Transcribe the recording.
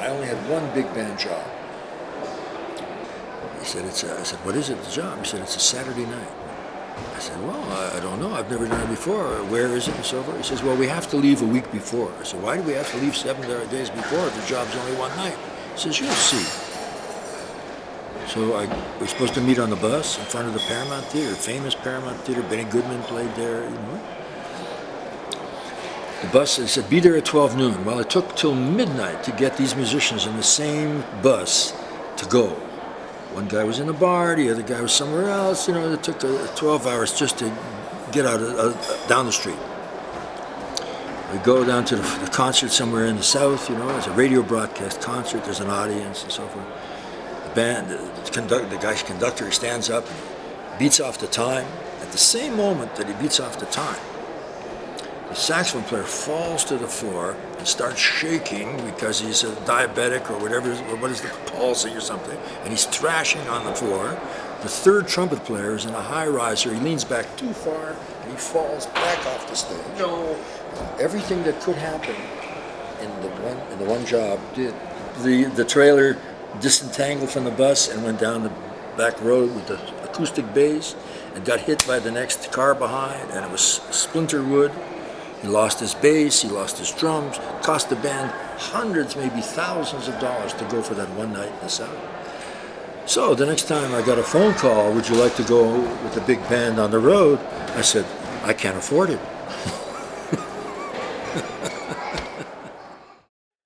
I only had one big band job. He said, I said, what is it, the job? He said, it's a Saturday night. I said, well, I don't know. I've never done it before. Where is it and so forth? He says, well, we have to leave a week before. I said, why do we have to leave 7 days before if the job's only one night? He says, you'll see. So we're supposed to meet on the bus in front of the Paramount Theater, famous Paramount Theater. Benny Goodman played there, you know. The bus, they said, be there at 12 noon. Well, it took till midnight to get these musicians in the same bus to go. One guy was in a bar, the other guy was somewhere else. You know, it took 12 hours just to get out down the street. We go down to the concert somewhere in the south. You know, it's a radio broadcast concert. There's an audience and so forth. The band, the guy's conductor stands up and beats off the time. At the same moment that he beats off the time, the saxophone player falls to the floor and starts shaking because he's a diabetic or whatever, or what is the palsy or something, and he's thrashing on the floor. The third trumpet player is in a high riser. He leans back too far and he falls back off the stage. No, everything that could happen in the one job did. The trailer disentangled from the bus and went down the back road with the acoustic bass and got hit by the next car behind, and it was splinter wood. He lost his bass, he lost his drums, cost the band hundreds, maybe thousands of dollars to go for that one night in the South. So the next time I got a phone call, would you like to go with the big band on the road? I said, I can't afford it.